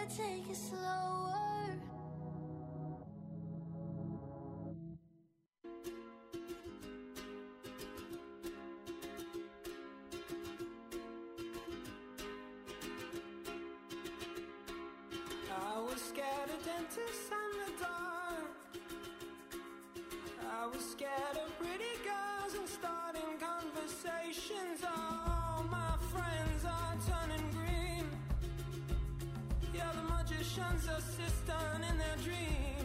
take it slower. I was scared of dentists and the dark. I was scared of pretty girls and starting conversations. All my friends are turning green. Yeah, the magician's assistant in their dream.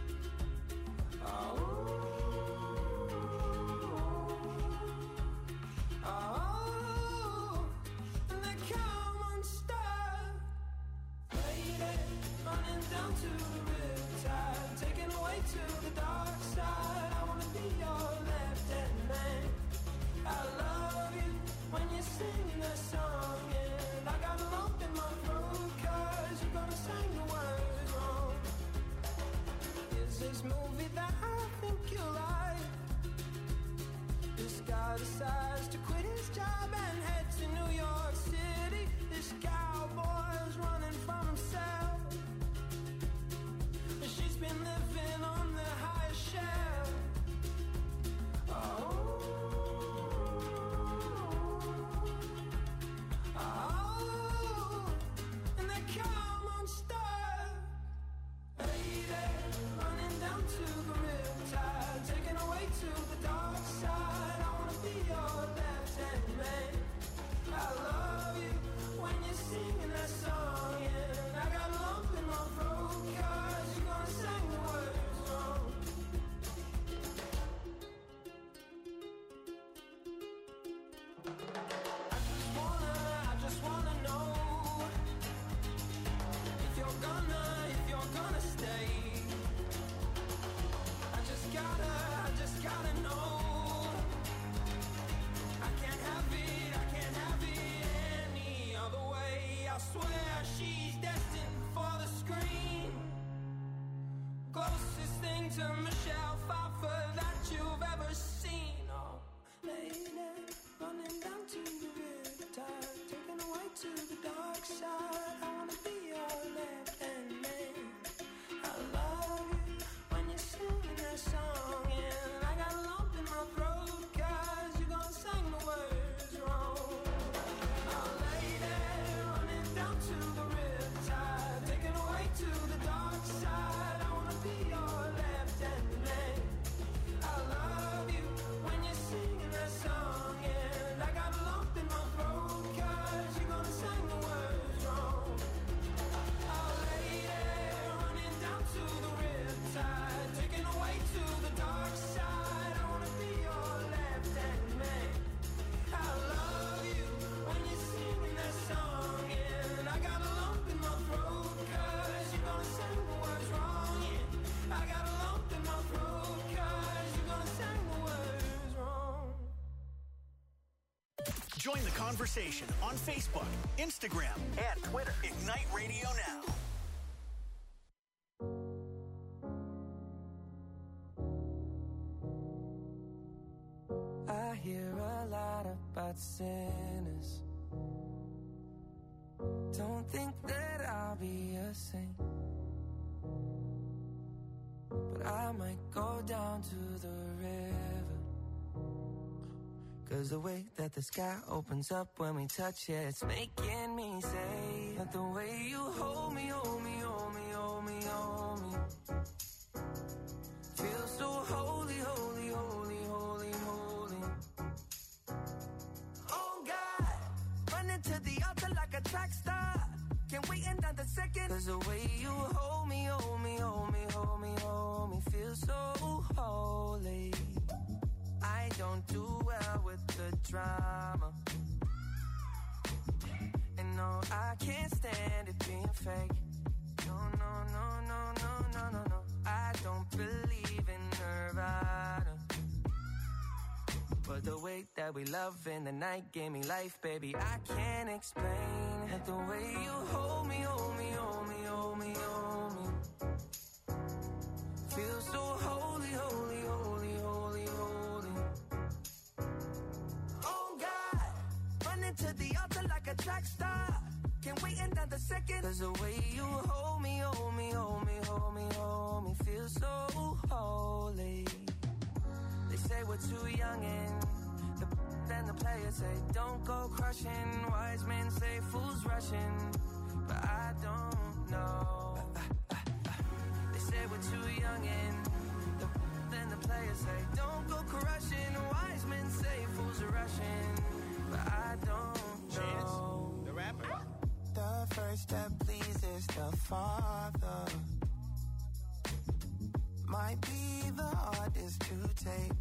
Oh. Down to the riptide, taken away to the dark side. I wanna be your left-hand man. I love you when you sing the song, and I got a lump in my throat 'cause you're gonna sing the words wrong. Is this movie that I think you like? This guy decides to quit his job and head to New York City. This cowboy's running from himself. She's been living on the highest shelf. And they come unstuck. Lady, running down to the riptide, taken away to the dark side. I wanna be your left-hand man. I love you when you're singing that song, and I got a lump in my throat 'cause you're gonna sing the words wrong. I just wanna know if you're gonna stay. I just gotta know. I can't have it any other way. I swear she's destined for the screen. Closest thing to Michelle Pfeiffer that you've ever seen. Oh, lady, running down to the riptide, taken away to the dark side. I wanna be your left-hand man. I love you when you're singing that song, and I got a lump in my throat 'cause you're gonna sing the words wrong. Oh, lady, running down to the riptide, taken away to the dark side. I wanna be your left-hand man. I love you when you're singing that song, and I got a lump in my throat 'cause you're gonna sing the words wrong. Oh, lady, running down to the riptide, taken away to the dark side. I wanna be your left-hand man. I love you when you're singing that song, and I got a lump in my throat 'cause you're gonna sing the words wrong. Yeah, I got a lump in my throat 'cause you're gonna sing the words wrong. Join the conversation on Facebook, Instagram, and Twitter. Ignite Radio Now. I hear a lot about sinners. Don't think that I'll be a saint, but I might go down to the river. 'Cause the way that the sky opens up when we touch it, it's making me say that the way you hold me, hold me, hold me, hold me, hold me, feels so holy, holy, holy, holy, holy. Oh God, running to the altar like a track star. Can't wait another second. 'Cause the way you hold me, hold me, hold me, hold me, hold me, feels so holy. I don't do well with the drama, and no, I can't stand it being fake. No, no, no, no, no, no, no, no. I don't believe in Nirvana, but the way that we love in the night gave me life, baby. I can't explain it. The way you hold me, hold me, hold me, hold me, hold me, feels so holy, holy, holy, holy, holy. Oh God, running to the altar like a track star. Can't wait another second. Cause the way you hold me, hold me, hold me, hold me, hold me, feel so holy. They say we're too young and then the players say don't go crushing. Wise men say fools rushing, but I don't know. They say we're too young and then the players say don't go crushing. Wise men say fools are rushing, but I don't know. Chance, the rapper. The first step pleases the Father. Might be the hardest to take.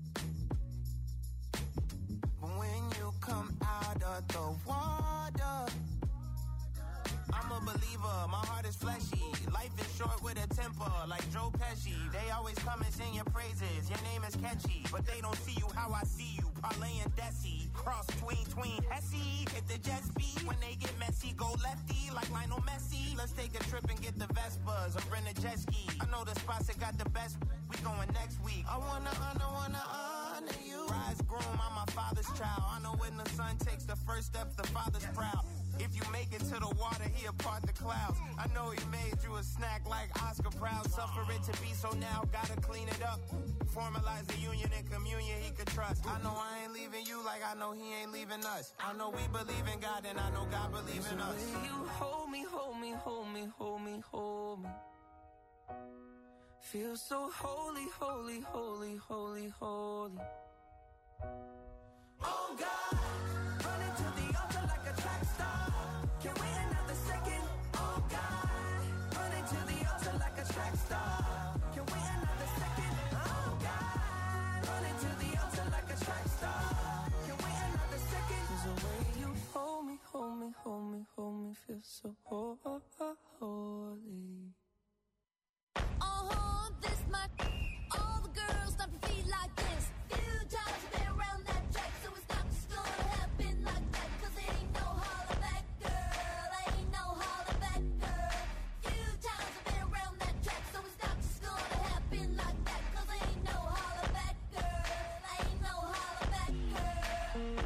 But when you come out of the water, I'm a believer, my heart is fleshy. Life is short with a temper, like Joe Pesci. They always come and sing your praises, your name is catchy. But they don't see you how I see you, Parlay and Desi. Cross tween, Hesse. Hit the jet speed, when they get messy, go lefty, like Lionel Messi. Let's take a trip and get the Vespas, or rent a jet ski. I know the spots that got the best, we going next week. I wanna honor you. Rise groom, I'm my father's child. I know when the son takes the first step, the father's proud. If you make it to the water, he'll part the clouds. I know he made you a snack like Oscar Proud. Suffer it to be, so now gotta clean it up. Formalize the union and communion he could trust. I know I ain't leaving you like I know he ain't leaving us. I know we believe in God and I know God believes in us. The way you hold me, hold me, hold me, hold me, hold me. Feel so holy, holy, holy, holy, holy. Oh God, running to the altar like a track star. Can't wait another second. Oh God, running to the altar like a track star. Can't wait another second. Oh God, running to the altar like a track star. Can't wait another second. 'Cause the way you hold me, hold me, hold me, hold me, feel so holy. Oh, this my all the girls stop your feet like this. Few times you've been around that track, so it's not just gonna happen like that. 'Cause there ain't no holler back, girl. Ain't no holler back, girl. Few times I've been around that track, so it's not just gonna happen like that. 'Cause there ain't no holler back, girl. Ain't no holler back, girl.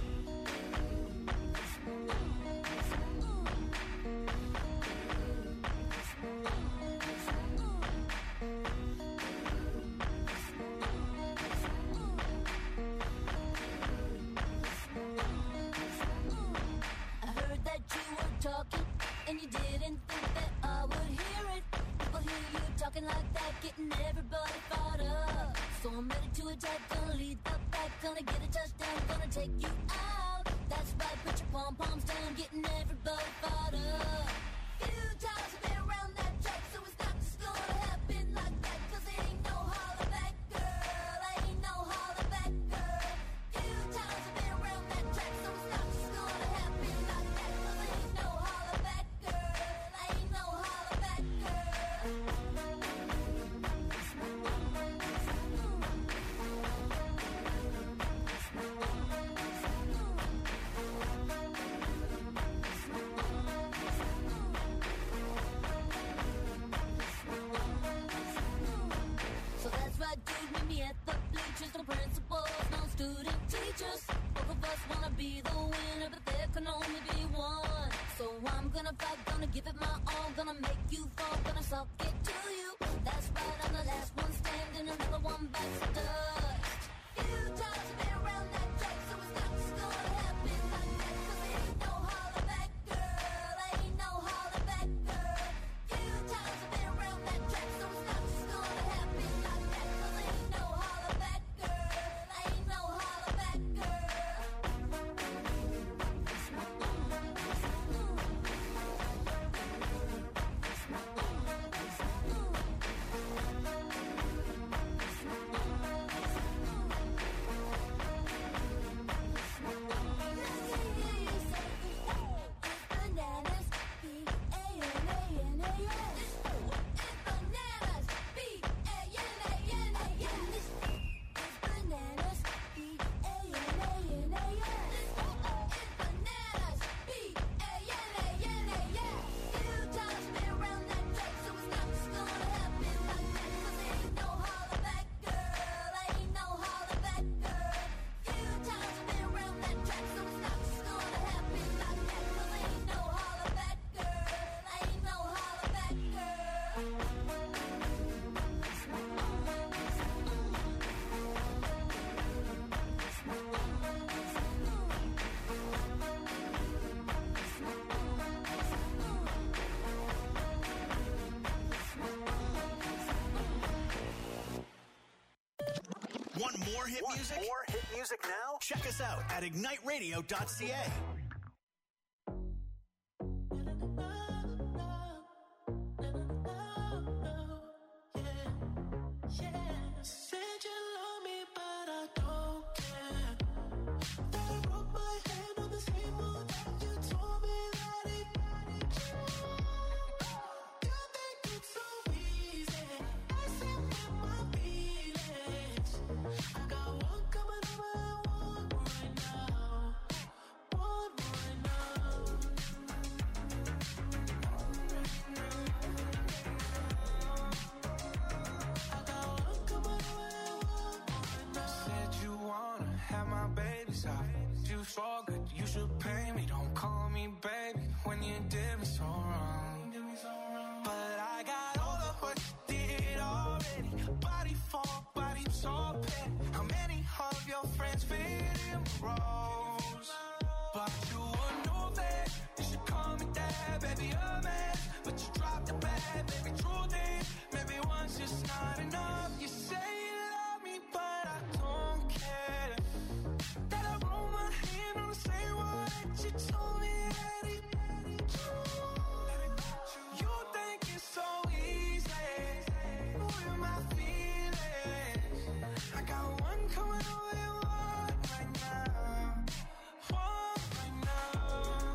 Talking, and you didn't think that I would hear it. People hear you talking like that, getting everybody fired up. So I'm ready to attack, gonna lead the pack, gonna get a touchdown, gonna take you out. That's right, put your pom-poms down, getting everybody fired up. Few times I've been around that track, so it's not just gonna happen like that. 'Cause there ain't no holler back, girl. Ain't no holler back, girl. Few times I've been around that track, so it's not just gonna happen like that. 'Cause there ain't no holler back, girl. Ain't no holler back, girl. So that's right, dude, meet me at the bleachers. No principals, no student teachers. Both of us wanna be the winner, but there can only be one. So I'm gonna fight, gonna give it my all, gonna make you fall, gonna suck it to you. That's right, I'm the last one standing, another one bites the dust. Few times I've been around that track, so it's not just gonna happen like that. 'Cause there ain't no holler back, girl. Ain't no holler back, girl. Few times I've been around that track, so it's not just gonna happen like that. 'Cause there ain't no holler back, girl. Ain't no holler back, girl. hit music? More hit music now? Check us out at igniteradio.ca. For good, you should pay me. Don't call me baby when you did me so wrong. But I got all of what you did already. Body for body, so petty. How many of your friends fit in the roles? But you would know that you should call me dad, baby, a man. But you dropped the bag, baby, truth is, maybe once is not enough. You say you love me, but I don't care. That I roll my hand on the same wall that you told me that it. You think it's so easy, moving my feelings. I got one coming away, one right now, one right now.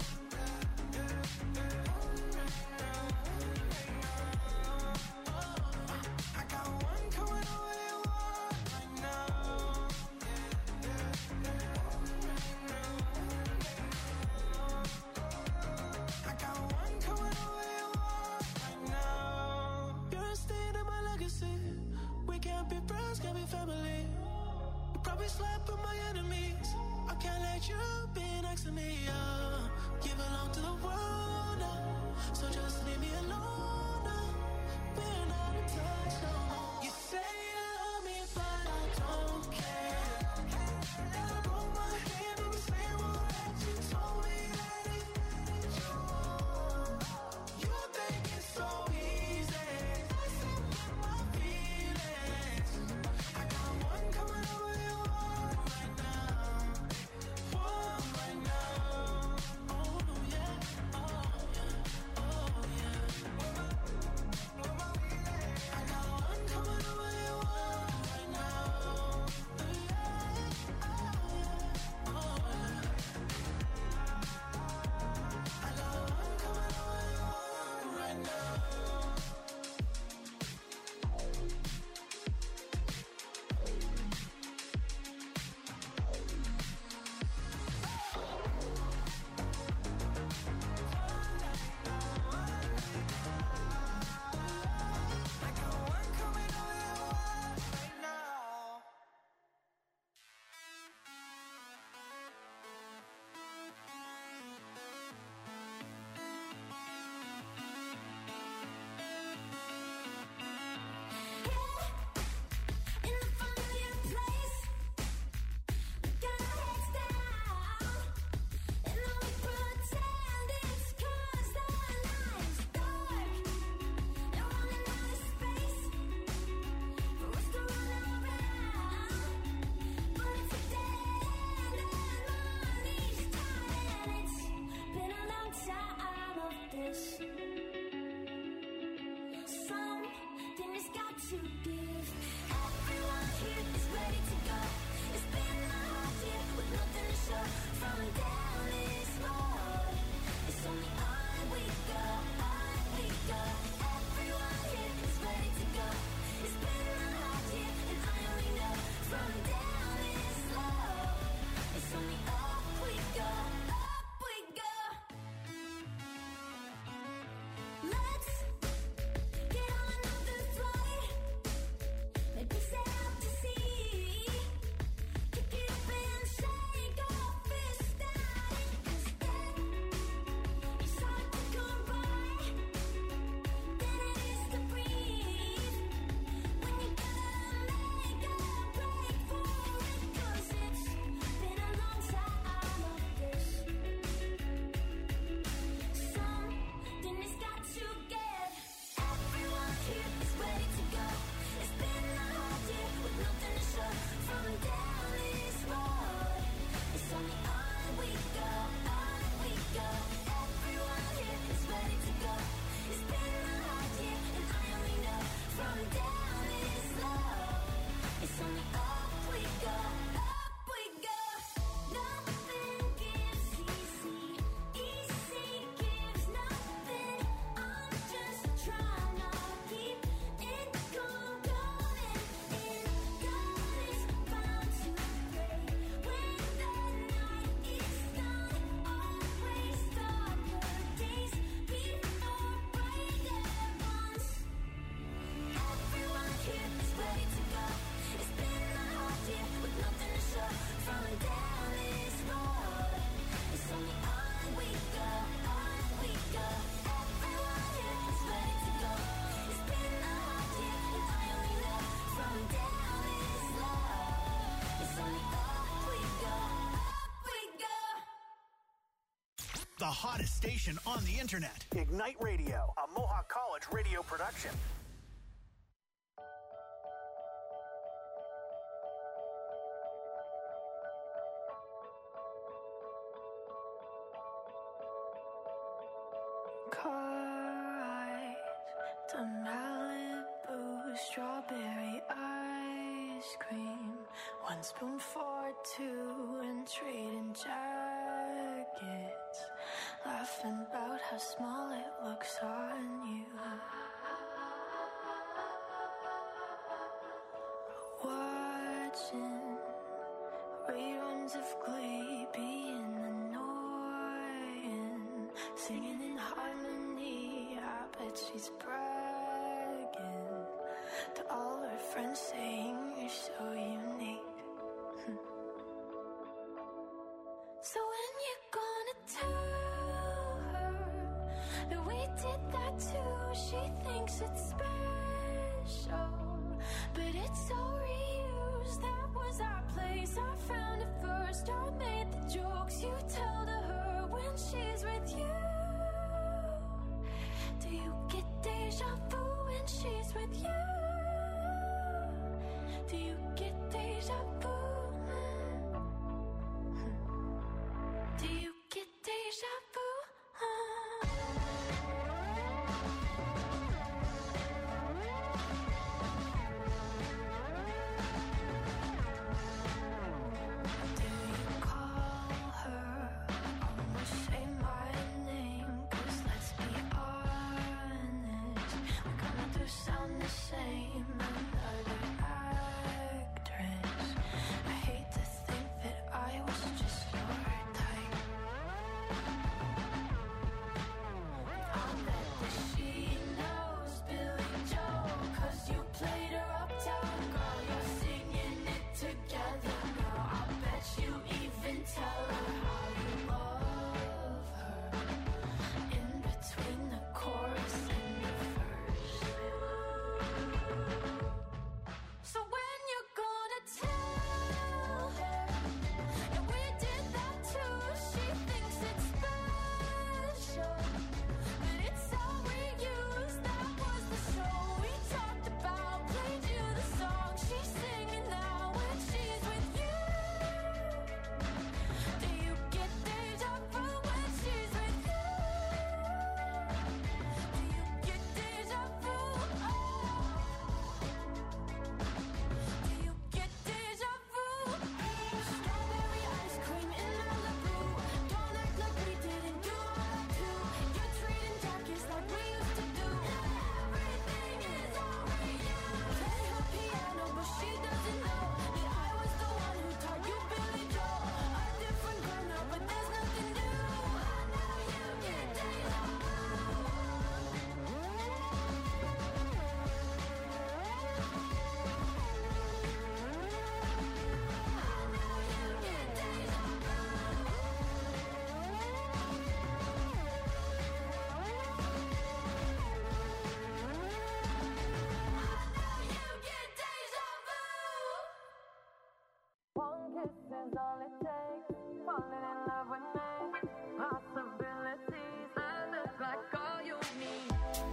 I got one coming away, one right now. I got one coming away, one right now. You're a stain in my legacy. We can't be friends, can't be family. You probably slept with my enemies. I can't let you be next to me. You belong to the world now, so just leave me alone now. We're not in touch no more. You say you love me, but I don't care. And I broke my hand on the same wall that you told me that it. You think it's so easy, messing with my feelings. I got one coming away, one right now, one right now. Oh yeah, oh yeah, oh yeah. I got one coming away, one right now. Yeah, oh yeah, oh yeah. I got one coming away, one right now. I got one coming away, one right now. In a familiar place, we got our heads down, and all we pretend is 'cause the life's dark. They're running out of space for us to run around, but it's a dead end and money's tight, and it's been a long time of this. Something has got to give. Everyone here is ready to go. It's been a hard year with nothing to show. From down this road, it's only on we go, on we go. Everyone here is ready to go. It's been a hard year and I only know from down this road, it's only up we go, up we go. Let's get on another flight. Maybe sail out to sea. Kick it up and shake our fist at it. 'Cause then it's hard to come by. Then it is to breathe. When you gotta make a break for it. 'Cause it's been a long time of this. Something has got to give. the hottest station on the internet. Ignite Radio, a Mohawk College radio production. Car ride to Malibu, strawberry ice cream, 1 spoon for 2 and trading jackets, laughing about how small it looks on you. Watching reruns of Glee, being annoying, singing in harmony. I bet she's bragging to all her friends, saying you're so unique. So when you gonna tell her that we did that too? She thinks it's special, but it's all reused. That was our place, I found it first. I made the jokes you tell to her when she's with you. Do you get deja vu when she's with you? Do you get deja vu? Do you get deja vu? Do you call her? Almost say my name, 'cause let's be honest, we kinda do sound the same. Another actress. I hate to think that I was just your type. I bet that she knows Billy Joel, 'cause you played her uptown girl. You're singing it together now. I bet you even tell her how you love her in between the chorus and the verse. So when you're gonna tell her that we did that too? She thinks it's special, but it's all reused. That was the show we talked about. Played you the song she's singing now when she's with you. Do you get deja vu when she's with you? Do you get deja vu? Do you get deja vu? Strawberry ice cream in Malibu. Don't act like we didn't do all that too. You're treating jackets like we used to do. Everything is all reused. Play her piano, but she doesn't know that I was the one who taught you Billy Joel. A different girl now, but there's nothing new. I know you get deja vu. One kiss is all it takes. Falling in love with me. Possibilities. I look like all you need.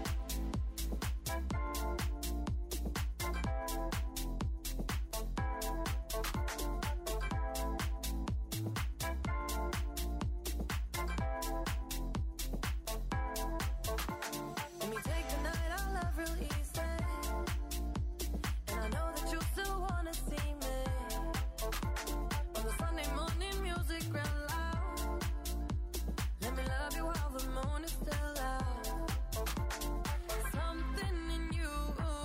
Let me take the night, I'll love real easy. And I know that you still wanna see me. On the Sunday morning music real loud. Let me love you while the moon is still out. Something in you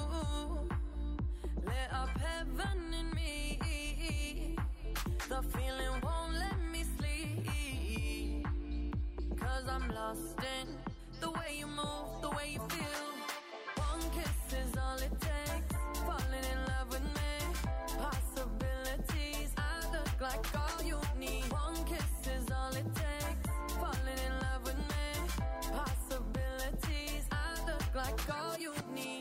lit up heaven in me. The feeling won't let me sleep, 'cause I'm lost in the way you move, the way you feel. One kiss is all it takes. Falling in love with me. Possibilities. I look like all you need. One kiss is all it takes. Falling in love with me. Possibilities. I look like all you need.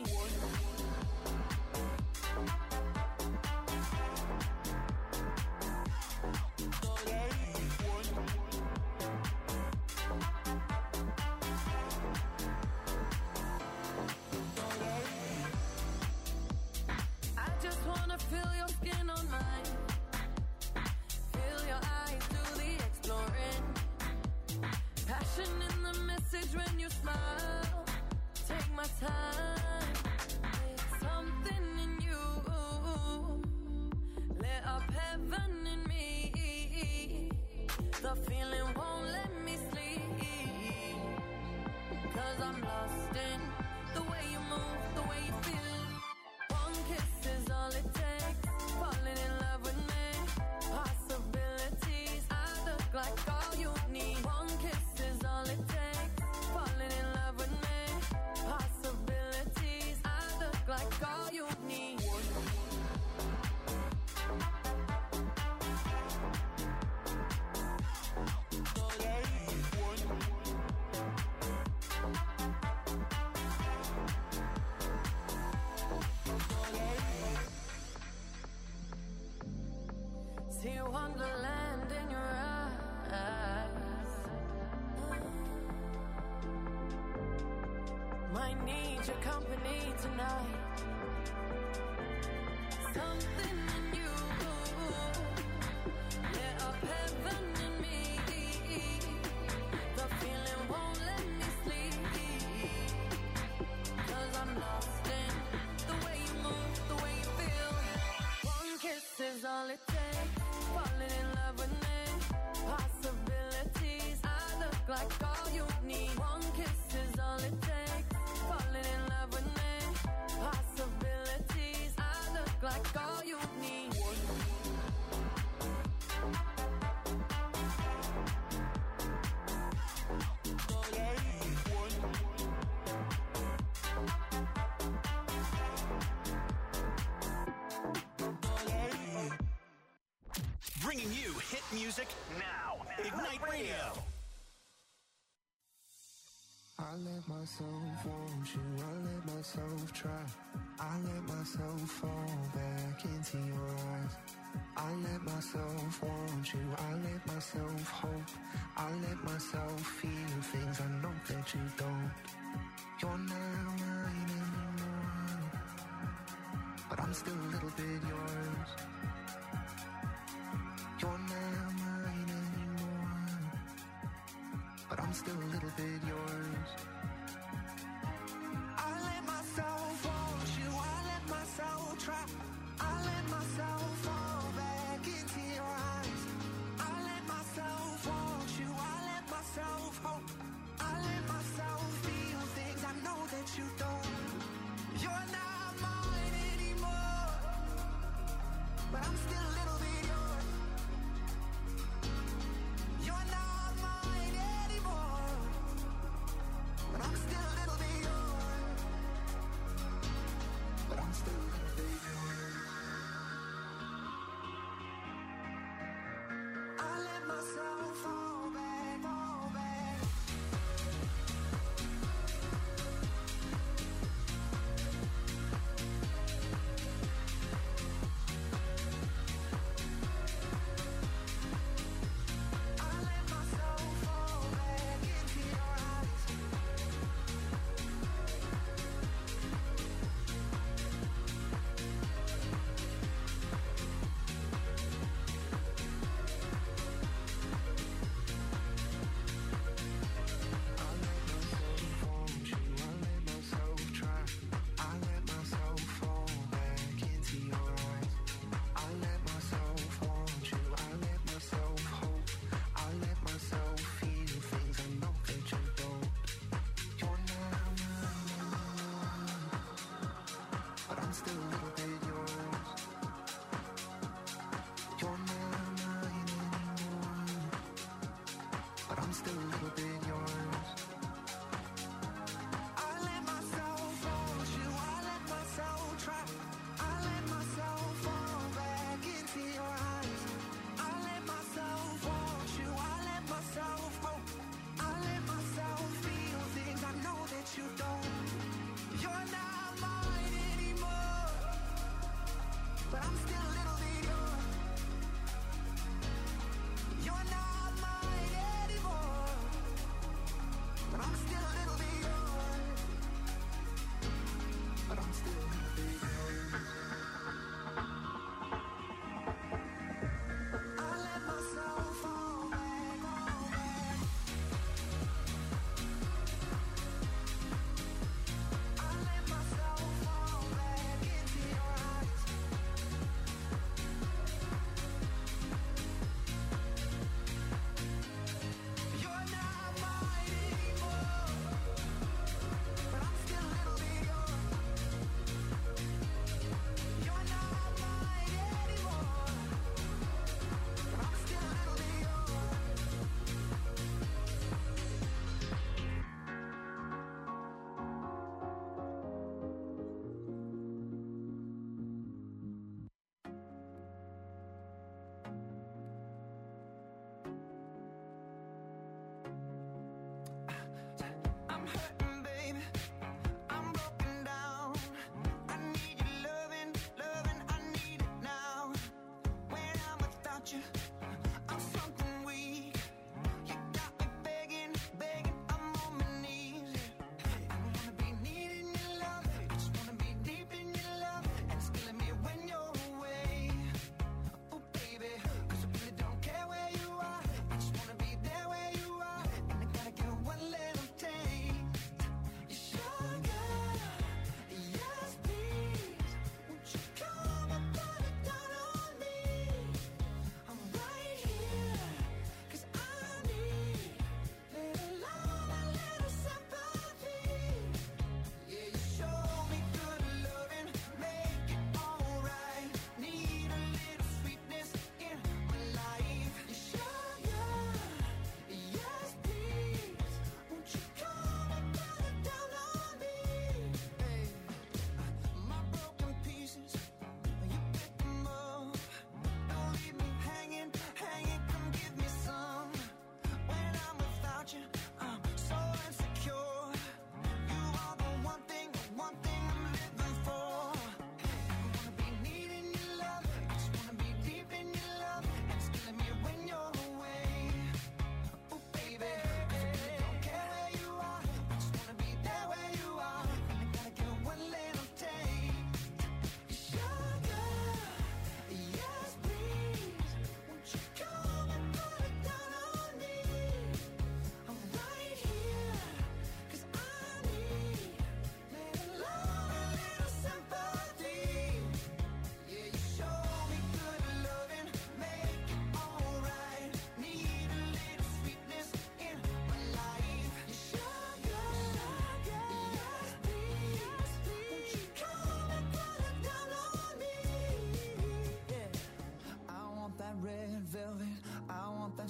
feel your skin on mine. Feel your eyes do the exploring. Passion in the message when you smile. Take my time. It's something in you. Lit up heaven in me. The feeling won't let me sleep. 'Cause I'm lost in the way you move, the way you feel. One kiss is all it takes. Falling in love with me. Possibilities, I look like all you need. One kiss is all it takes. Falling in love with me. Possibilities, I look like all you need. See wonderland in your eyes. Might need your company tonight. Something in you. Lit up heaven in me. The feeling won't let me sleep. 'Cause I'm lost in the way you move, the way you feel. One kiss is all it takes. Falling in love with me. Possibilities, I look like all you need. One kiss is all it takes. Falling in love with me. Possibilities, I look like all you need. Bringing you hit music now. Ignite Radio. I let myself want you, I let myself try. I let myself fall back into your eyes. I let myself want you, I let myself hope. I let myself feel things I know that you don't. You're not mine anymore, but I'm still a little bit yours. You're not mine anymore, but I'm still a little bit yours. I let myself want you, I let myself try. I let myself fall back into your eyes. I let myself want you, I let myself hope. I let myself feel things I know that you don't. You're not mine anymore,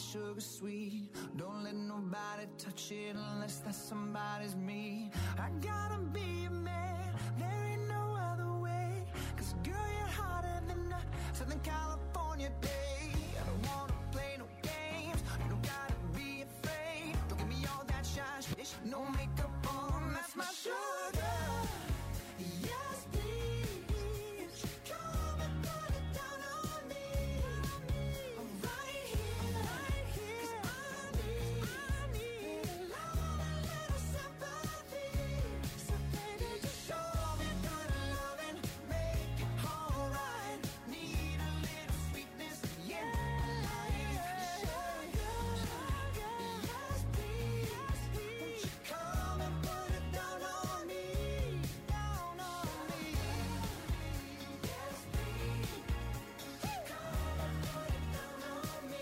sugar sweet. Don't let nobody touch it unless that somebody's me. I gotta be a man, there ain't no other way. Cause girl, you're hotter than a Southern California day. I don't wanna play no games, you don't gotta be afraid. Don't give me all that shy shit, no makeup on, that's my sugar. Yes, please, come and put it down on me. Right here, 'cause I need a little sympathy. So baby, just show me good loving, make it alright. Need a little sweetness, yeah, life. Sugar, yes, please, won't you come and put it down on me, down on me. Yes, please, come and put it down on me.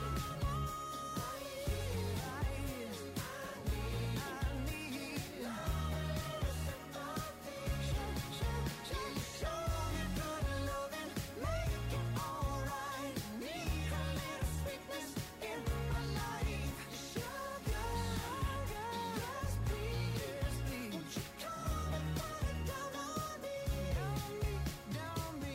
Right here, I need a little sympathy. Show me good loving, make it alright. Need a little sweetness in my life. Sugar, yes, please, won't you come and put it down on me, down me.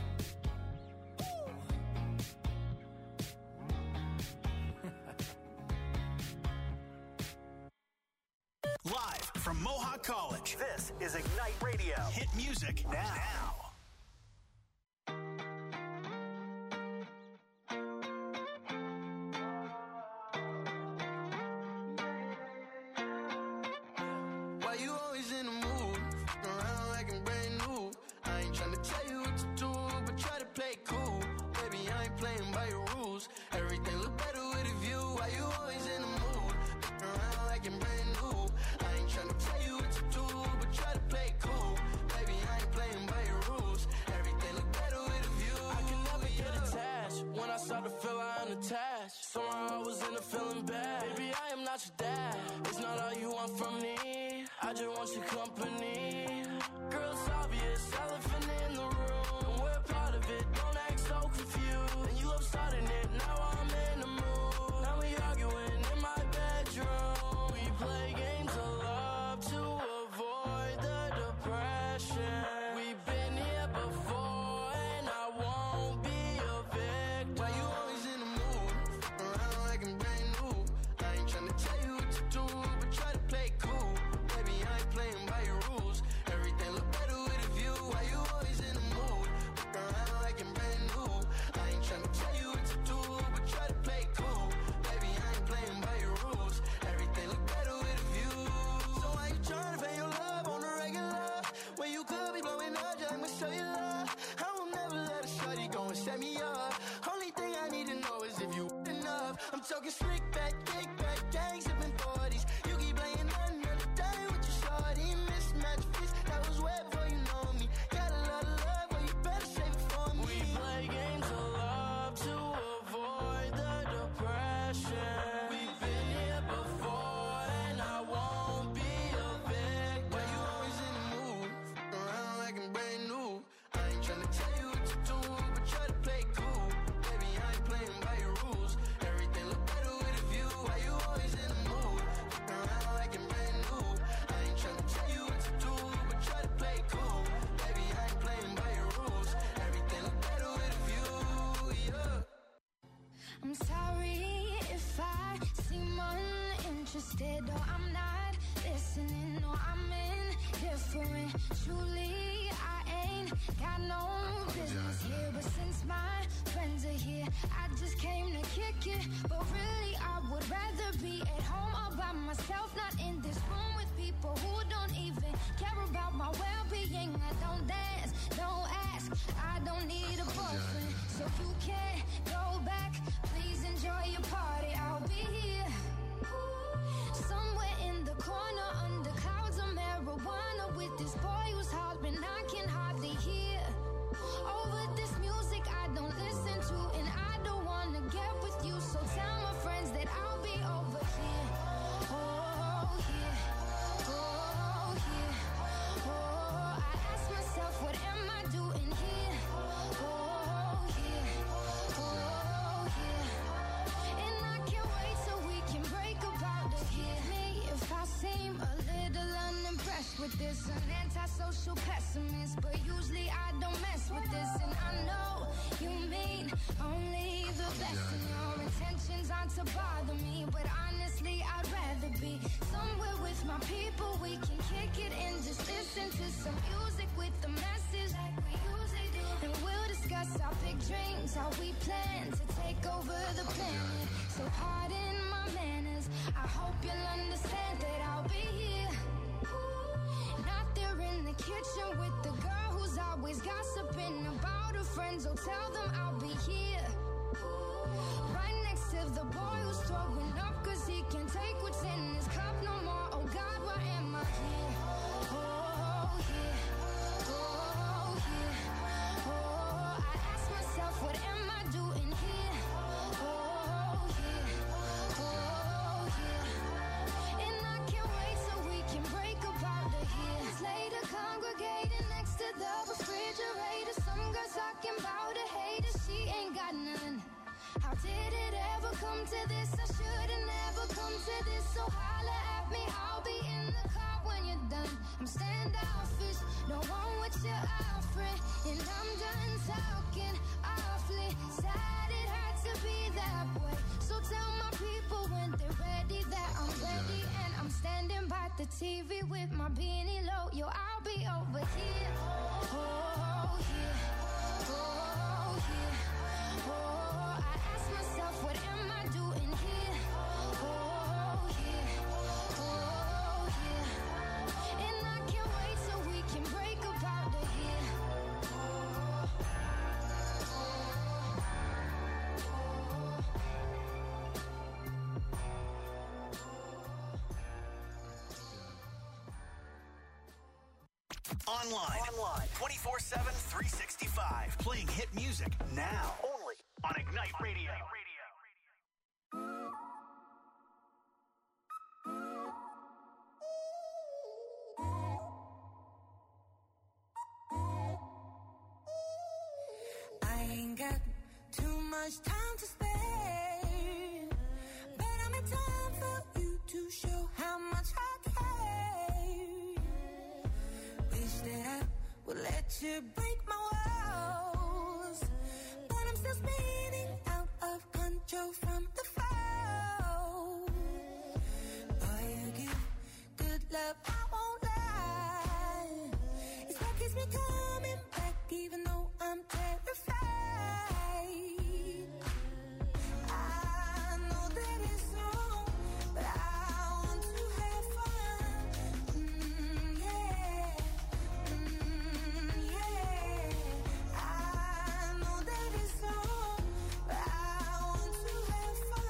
Live from Mohawk College, this is Ignite Radio. Hit music now. Why you always in the mood? Around like I'm brand new. I ain't tryna tell you what to do, but try to play it cool. Baby, I ain't playing by your rules. Everything look better with a view. Why you always in the mood? Around like I'm brand new. I ain't tryna tell you what to do, but try to play it cool. Baby, I ain't playing by your rules. Everything look better with a view. I can never get attached. When I start to feel I'm unattached, somehow I was in a feeling bad. Baby, I am not your dad. It's not all you want from me. I just want your company. Girl, it's obvious, elephant in the room. And we're part of it, don't act so confused. And you love starting it, now I'm in the mood. Now we arguing in my bedroom. We play games of love to avoid the depression. We've been here before and I won't be a victim. Why you always in the mood? Around like I'm brand new. I ain't tryna tell you what to do, but try to play it cool. Baby, I ain't playing by your rules. Everything look better with a view. Why you always in the mood? Around like I'm brand new. I ain't tryna tell you what to do, but try to play it cool. Baby, I ain't playing by your rules. Everything look better with a view. So why you tryna pay your love on the regular? When you could be blowing up just like my cellular. I will never let a shorty go and set me up. Only thing I need to know is if you enough. I'm talking slick back, kick back, gang sipping 40s. You keep playing another day with your shorty. Mismatch fits, that was way before you know me. Got a lot of love, but you better save it for me. We play games of love to avoid the depression. We've been here before and I won't be a victim. Why you always in the mood? Around like I'm brand new. I ain't tryna tell you what to do, but try to play it cool. Baby, I ain't playing by your rules. Everything look better with a view. Why you always in the mood? Around like I'm brand new. I ain't tryna tell you what to do, but try to play it cool. Baby, I ain't playing by your rules. Everything look better with a view, yeah. I'm sorry if I seem uninterested or I'm not listening or I'm indifferent. Truly, I ain't got no business here, but since my friends are here, I just came to kick it. But really, I would rather be at home all by myself, not in this room with people who don't even care about my well-being. I don't dance, don't ask, I don't need a boyfriend, so you can't go back. Please enjoy your party, I'll be here. Somewhere in the corner under clouds of marijuana with this boy who's hollering I can hardly hear. Over this music I don't listen to and I don't wanna get with you, so tell my friends that I'll be over here. Oh yeah, oh yeah, oh I ask myself what am I doing here? Oh yeah, and I this. An antisocial pessimist, but usually I don't mess with this. And I know you mean only the best, and your intentions aren't to bother me. But honestly, I'd rather be somewhere with my people. We can kick it and just listen to some music with the message like we usually do. And we'll discuss our big dreams, how we plan to take over the planet. So pardon my manners, I hope you'll understand that I'll be here. Not there in the kitchen with the girl who's always gossiping about her friends. Oh, tell them I'll be here. Right next to the boy who's throwing up cause he can't take what's in his cup no more. Oh God, why am I here? Oh, here. Oh, here. Oh, I ask myself, what am I doing here? Oh, here. Oh, here. And I can't wait so we can break up out of here. Later congregating next to the refrigerator. Some girls talking about a hater, she ain't got none. How did it ever come to this? I should've never come to this. So holla at me, I'll be in the car when you're done. I'm standoffish, don't want what you're offering, and I'm done talking awfully. Sad it had to be that way. So tell my people when they're ready that I'm ready, and I'm standing by the TV with my beanie low. Yo, I'll be over here. Oh, here. Oh, here. Oh, I ask myself, what am I doing here? Oh, here. Oh, here. And I can't wait so we can break up out of here. Online. 24/7, 365. Playing hit music now. Only on Ignite Radio. I ain't got too much time to spare, but I'm in time for you to show how much I care. Wish that I would let you break my walls, but I'm still spinning out of control from the fall. Boy, you give good love, I won't lie. It's what keeps me coming back even though I'm terrified. I know that it's wrong, but I want to have fun. Yeah. Yeah. I know that it's wrong, but I want to have fun.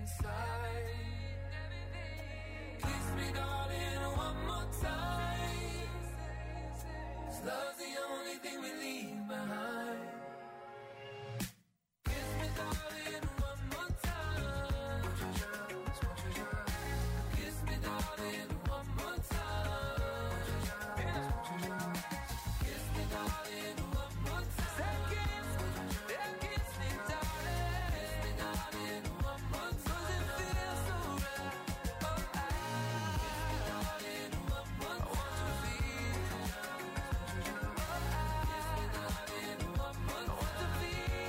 inside. Kiss me, darling, one more time. 'Cause love's the only thing we leave behind. Kiss me, darling, one more time. Kiss me, darling, one more time. Kiss me, darling, one more time. Say kiss me, yeah, kiss me, darling. Kiss me, darling, one more time. 'Cause it feels so right. Oh, kiss me, darling, one more time. I want to feel. Kiss me, darling, one more time. I want to feel it.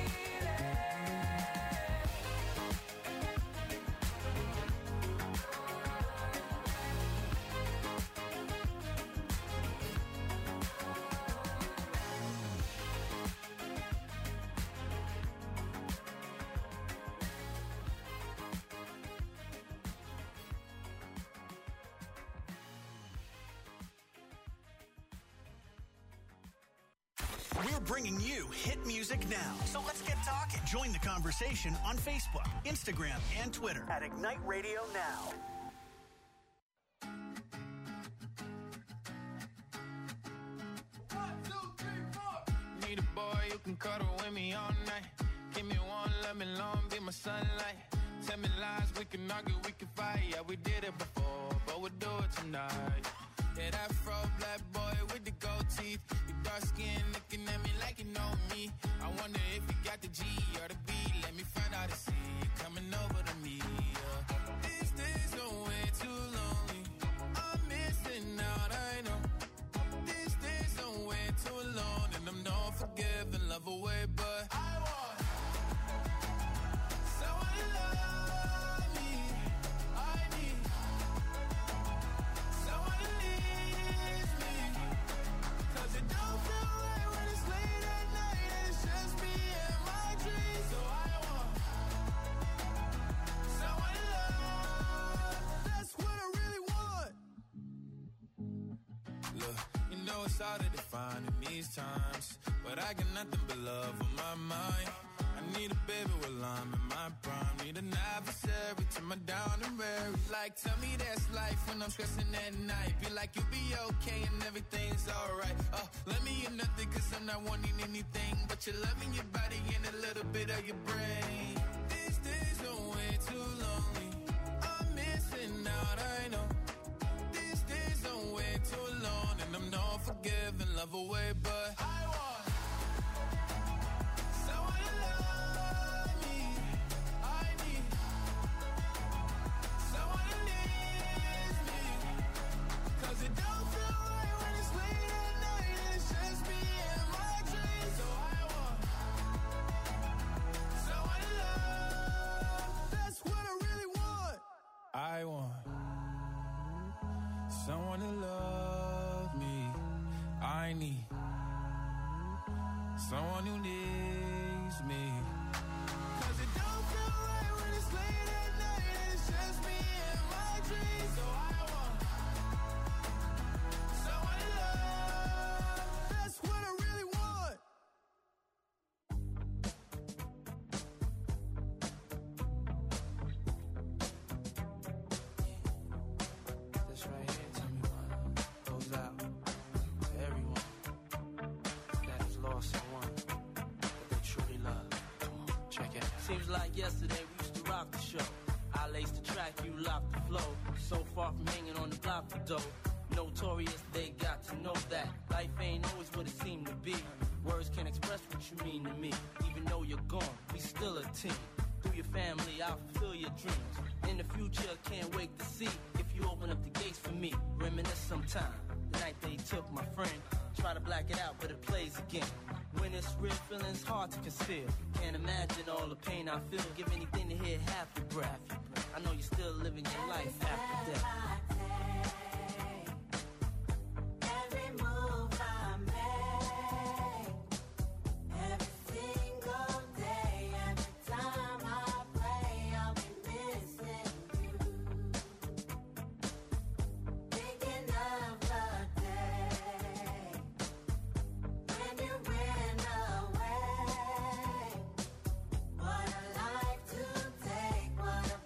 We're bringing you hit music now. So let's get talking. Join the conversation on Facebook, Instagram, and Twitter at Ignite Radio Now. Need a boy who can cuddle with me all night. Give me one, let me long, be my sunlight. Tell me lies, we can argue, we can fight. Yeah, we did it before, but we'll do it tonight. Yeah, that fro black boy with the gold teeth. Your dark skin looking at me like you know me. I wonder if you got the G or the B. Let me find out and see you coming over to me. Yeah. These days are way too lonely. I'm missing out, I know. These days are way too alone, and I'm not forgiving, love away, but I want someone to love me. I need someone to leave me. 'Cause it don't feel right when it's late at night and it's just me and my dreams. So I want someone to love. That's what I really want. Look, you know it's hard to define in these times, but I got nothing but love on my mind. I need a baby while I'm in my prime. Need an adversary to my down and weary. Like, tell me that's life when I'm stressing at night. Be like, you'll be okay and everything's alright. Let me in nothing 'cause I'm not wanting anything but your love and your body and a little bit of your brain. These days are way too lonely. I'm missing out, I know. These days are way too alone, and I'm not forgiving, love away, but I want someone to love me. I need someone to leave me. 'Cause it don't feel right when it's late at night and it's just me and my dreams. So I want someone to love. That's what I really want. I want someone to love me. I need someone who needs me. 'Cause it don't feel right when it's late at night and it's just me and my dreams. So I want someone to love. That's what I really want. This right here, tell me what goes out to everyone that has lost someone that they truly love. Come on, check it out. Seems like yesterday we used to rock the show. I laced the track, you locked the flow. So far from hanging on the block for dough. Notorious, they got to know that life ain't always what it seemed to be. Words can't express what you mean to me. Even though you're gone, we still a team. Through your family, I'll fulfill your dreams. In the future, can't wait to see if you open up the gates for me. Reminisce sometime, the night they took my friend. Try to black it out, but it plays again. When it's real, feeling's hard to conceal. Can't imagine all the pain I feel. Give anything to hear half your breath. I know you're still living your life after death. Every move I make, every single day, every time I pray, I'll be missing you. Thinking of the day when you ran away. What a life to take, what a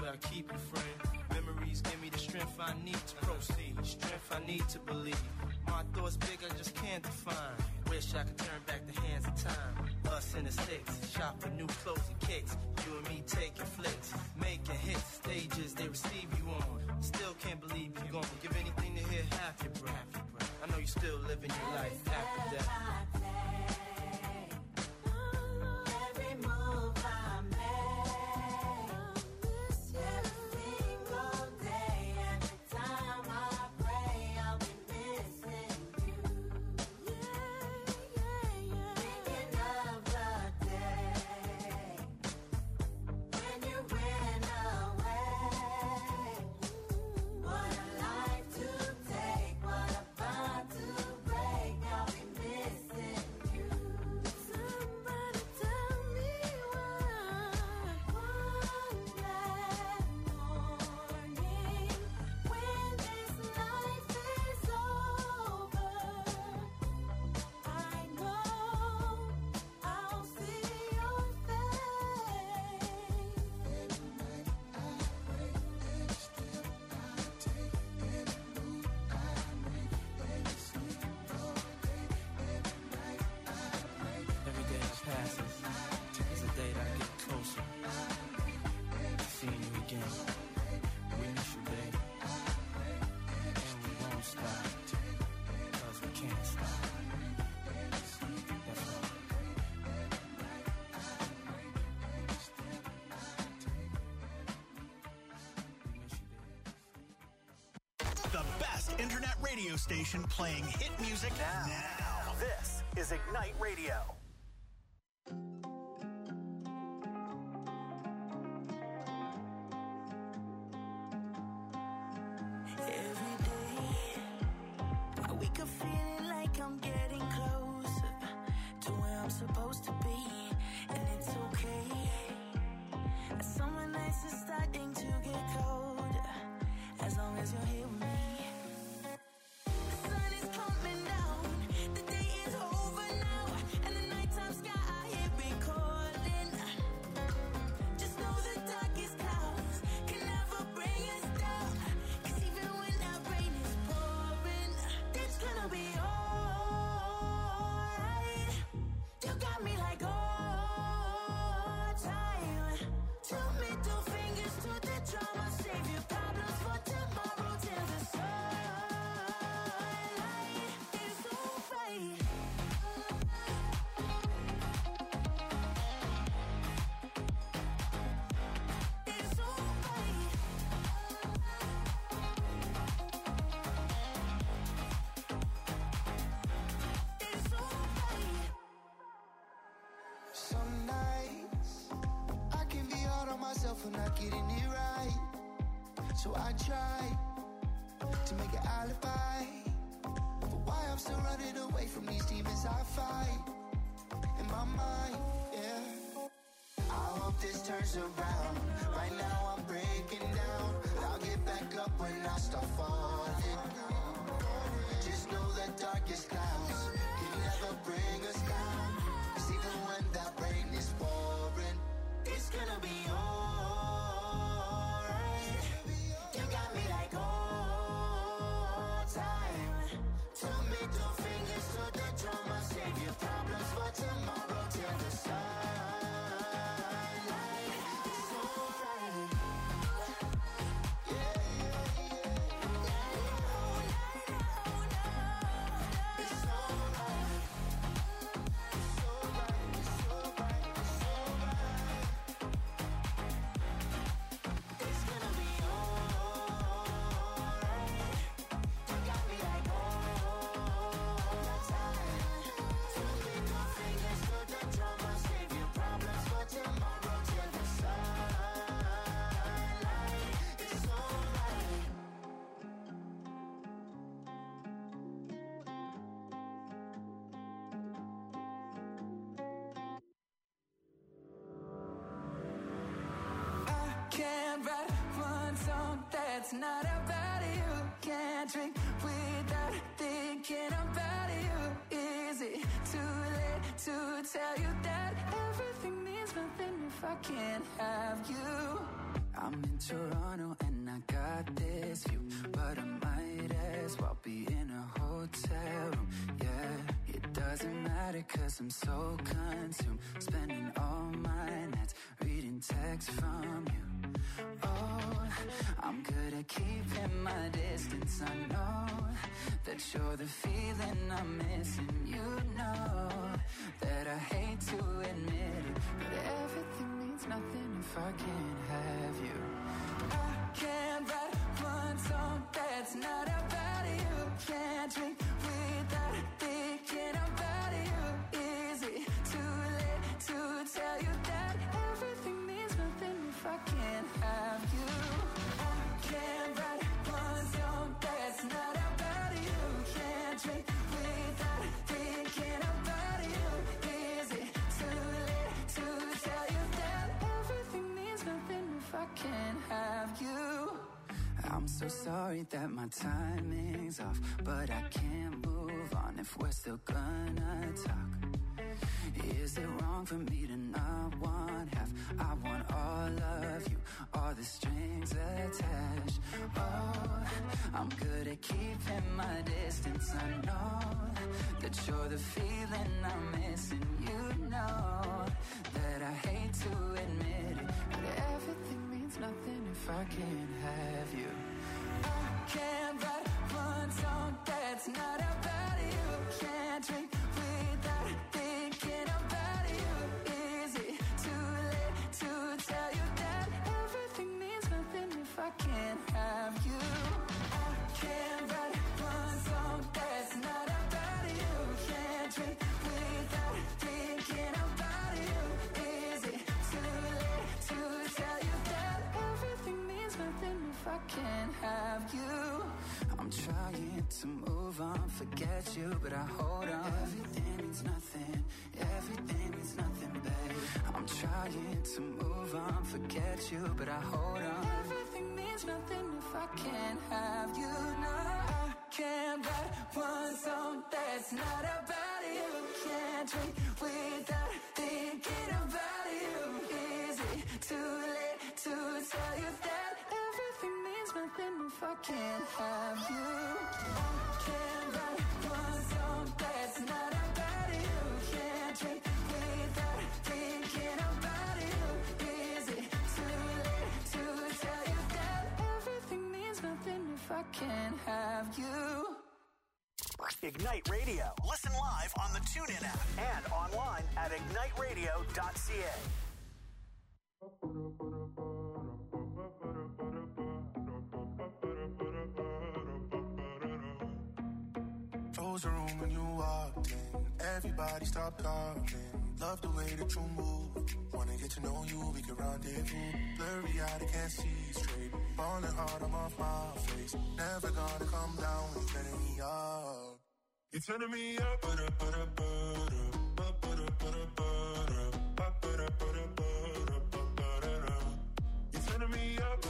I keep you, friend. Memories give me the strength I need to proceed. Strength I need to believe. My thoughts big, I just can't define. Wish I could turn back the hands of time. Us in the States, shop for new clothes and kicks. You and me taking flicks, making hits, stages they receive you on. Still can't believe you're gone. Give anything to hear half your breath. I know you still living your life after death. Every move I make, every single day, every time I pray, I'll be missing you. Thinking of the day when you ran away. What a life to take, what a bond to break. I'll be missing you. Somebody tell me why. One bad morning when this life is over, I know I'll see your face. Every night I pray, and still I take every move I make, every single day, every night I pray. Every day that passes is a day that I get closer to seeing you again. We miss you, baby. And we won't stop, because we can't stop. That's right. The best internet radio station playing hit music now. This is Ignite Radio. Every day, I wake up feeling like I'm getting closer to where I'm supposed to be, and it's okay. Summer nights are starting to get colder, as long as you're here with me. The sun is coming down, the day is over now, and the nighttime sky here recording. Just know the darkest clouds can never bring us down, 'cause even when that rain is pouring, it's gonna be alright. You got me like all time. Two middle fingers to the drama, save your problems for tomorrow till the sunlight is so bright. It's so bright. It's so bright. Some nights I can be hard on myself for not getting it right. So I try to make an alibi for why I'm still running away from these demons I fight in my mind. Yeah, I hope this turns around. Right now I'm breaking down, but I'll get back up when I start falling. Just know the darkest clouds can never bring us down, 'cause even when that rain is pouring, It's gonna be alright. You got me like all time. Two middle fingers to the drama, save your problems for tomorrow till the sunlight is so bright. It's so bright. It's so bright. It's so bright. It's so bright. It's gonna be alright. You got me like all time. Two middle fingers to the drama, save your problems for tomorrow till the sunlight is so bright. I can't write one song that's not about you. Can't drink without thinking about you. Is it too late to tell you that everything means nothing if I can't have you? I'm in Toronto and I got this view, but I might as well be in a hotel room. Yeah, it doesn't matter 'cause I'm so consumed, spending all my nights reading texts from you. Oh, I'm good at keeping my distance. I know that you're the feeling I'm missing. You know that I hate to admit it, but everything means nothing if I can't have you. I can't write one song that's not about you. Can't drink without thinking about you. Is it too late to tell you that everything means nothing if I can't have you? I can't write one song that's not about you. Can't drink without thinking about you. Is it too late to tell you that everything means nothing if I can't have you? I'm so sorry that my timing's off, but I can't move on if we're still gonna talk. Is it wrong for me to not want half? I want all of you, all the strings attached. Oh, I'm good at keeping my distance. I know that you're the feeling I'm missing. You know that I hate to admit it, but everything means nothing if I can't have you. I can't write one song that's not about you. Can't drink without thinking about you. Is it too late to tell you that everything means nothing if I can't have you? I can't write one song that's not about you. Can't drink without thinking about you. Is it too late to tell you that everything means nothing if I can't have you? I'm trying to move on, forget you, but I hold on. Everything means nothing, everything means nothing, babe. I'm trying to move on, forget you, but I hold on. Everything means nothing if I can't have you. No, I can't write one song that's not about you. Can't drink without thinking about you. Is it too late to tell you that everything means nothing if I can't have you? I can't write one song that's not about you. Can't drink without thinking about you. Is it too late to tell you that everything means nothing if I can't have you? Ignite Radio. Listen live on the TuneIn app and online at igniteradio.ca. Close the room when you walked in. Everybody stop talking. Love the way that you move. Wanna get to know you, we can rendezvous. Blurry eyed, I can't see straight. Falling hard, I'm off my face. Never gonna come down when you're turning me up. You're turning me up, You're turning me up,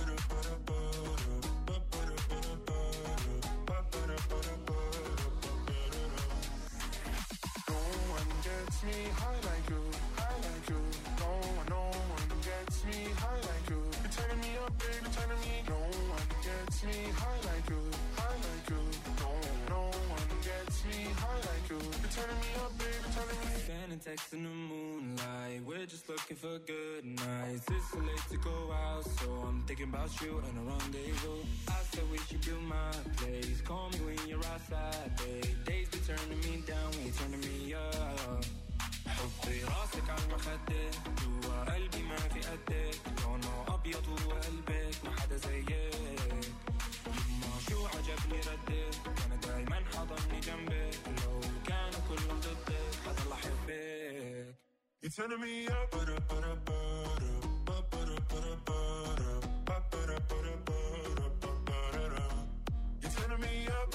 No one gets me high like you, high like you. No one gets me high like you. You're turning me up, baby, turning me. No one gets me high like you, high like you. No one gets me high like you. You're turning me up, baby, turning me. Sending texts in the moonlight. We're just looking for good nights. It's so late to go out, so I'm thinking about you and a rendezvous. I said we should do my place. Call me when you're outside, babe. Days be turning me down when you're turning me up. حطي راسك على المخدة جوا قلبي ما في قدك لونه أبيض وقلبك ما حدا زيك يما شو عجبني ردك أنا دايما حضني جنبك لو كانوا كلهم ضدك حضل أحبك You're turning me up, You're turning me up,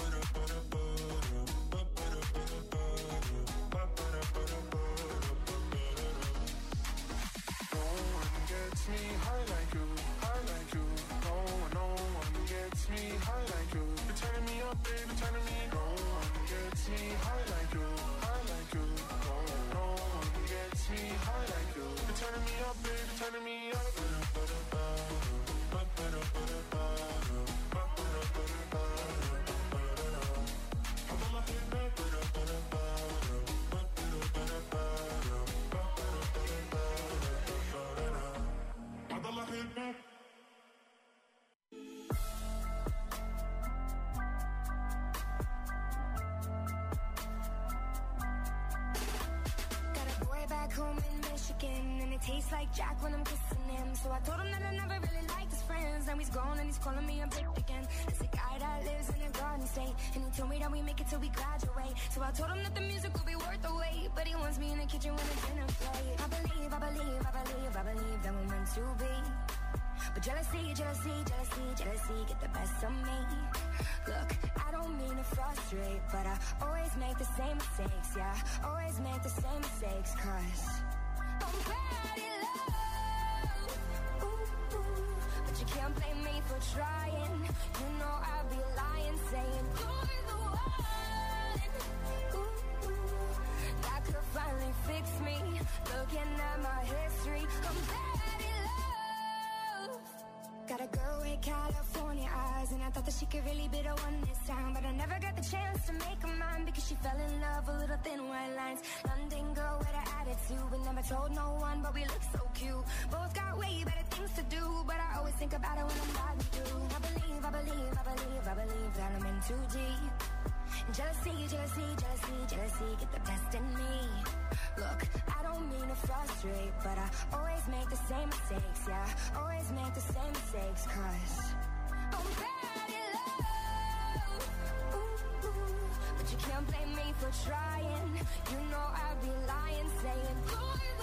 No one gets me high like you, high like you. No one gets me high like you. You're turning me up, baby, turning me. No one gets me high like you, high like you. No one gets me high like you. You're turning me up, baby, turning me up. home in Michigan, and it tastes like Jack when I'm kissing him. So I told him that I never really liked his friends. Now he's gone and he's calling me a bitch again. It's a guy that lives in a garden state, and he told me that we make it till we graduate. So I told him that the music will be worth the wait, but he wants me in the kitchen when the dinner plate. I believe that we're meant to be. But jealousy get the best of me. Look, I don't mean to frustrate, but I always make the same mistakes, yeah. Always make the same mistakes, cause I'm bad in love. Ooh, ooh. But you can't blame me for trying. You know I'd be lying, saying you're the one. Ooh, ooh. That could finally fix me. Looking at my history, I'm bad in love. Got a girl with California eyes, and I thought that she could really be the one this time. But I never got the chance to make her mine, because she fell in love with little thin white lines. London girl with an attitude, but never told no one, but we look so cute. Both got way better things to do, but I always think about it when I'm riding through. I believe that I'm in too deep. Jealousy get the best in me. Look, I don't mean to frustrate, but I always make the same mistakes, yeah. Always make the same mistakes, cause I'm bad in love. Ooh, ooh. But you can't blame me for trying. You know I'd be lying, saying you're